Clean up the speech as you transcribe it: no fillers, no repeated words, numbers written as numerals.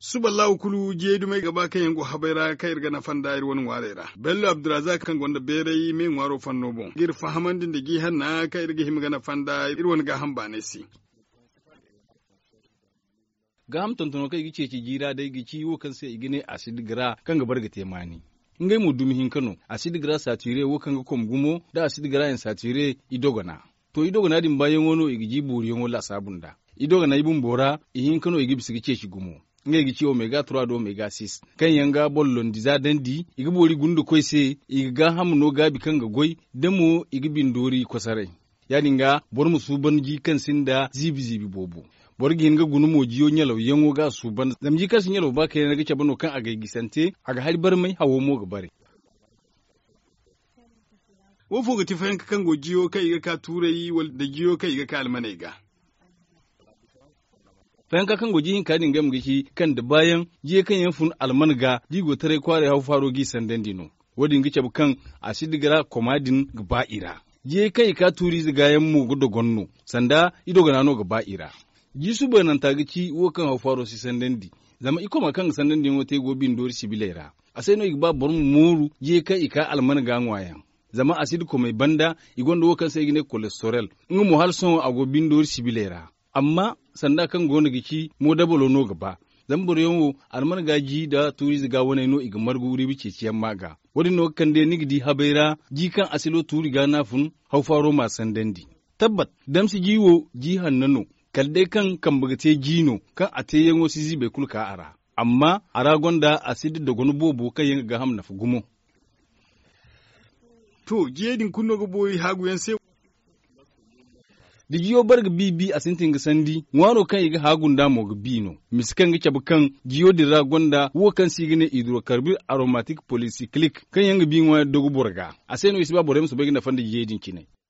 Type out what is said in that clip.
Suballahu kulu jeedu mai gaba kan yango habaira kai irga na fanda ir wani walera. Bello Abdurazak kan gonda berai mai waro fanno bon. Gir fahamandin da gi hanna kai irga himga na fanda ir wani ga hamba ne si. Ga ham tontono kai gice ci gira dai gici wo kan sai igine acid gra kan ga barga temani. Ngai mu dumi hin Kano acid gra satire wo kan ga kom gumo da acid gra en satire idogona. To idogona din bayan wono igiji buri yon wala sabunda. Idogona ibun bora ihin Kano igi bisigi ce shi gumo. Ngai gici omega 3 do omega 6 kan yanga bollon diza dandi igi bori gundu koi se igi ga ham no gabi kan ga goy demo igi bindori kosare. Yaninga bor mu suban ji kan sinda zibi bobo. Borgi hinga gunu mojiyo nyalo yango ga suban zamji kasin nyalo ba kai na gice bano kan aga gisante aga har bar mai hawo mo ga bare wo foga ti fayanka kan gojiyo kai ga ka turai wal da jiyo kai ga ka almanai ga fayanka kan goji hin kadin gam gishi kan da bayan je kan yan fun alman ga digo tare kware hawo faro gi sandan dino wodin gice kan asidigara komadin ga ba'ira je kai ka turi ziga yan mu gudo gonno sanda ido ga nano ga ba'ira jisu banan tagici wo kan haw faro si sandandi zama iko makan sandandi wote go bin dori sibilera asai no igba bor moru je ka ika alman gangwaya zama acid ko mai banda igondo wo kan sai gine cholesterol ngumo hal son ago bin dori sibilera amma sanda kan gona gici mo dabolo no gaba zambur yawo alman gaji da turi ziga wona no iga margu wuri bice ciyan maga wodi no kan de nigdi habaira ji kan asilo turi ga nafun haw faro ma sandandi tabbat damsi jiwo ji hannano kalde kan bugate jino kan ate yango sisi bai kulka ara amma ara gonda asidi da gonu bobo kan yanga ga ham na fugumo to jedin kunno go boyi hagu yan sai digiyo barga bibi asintin ga sandi ngwaro kan yiga hagun da mo ga bino miskan ga kan giyo dira gonda wo kan sigine hydrocarbon aromatic polycyclic kan yanga bi ngwa dogo borga aseno isba borem so begina fandi jedin kine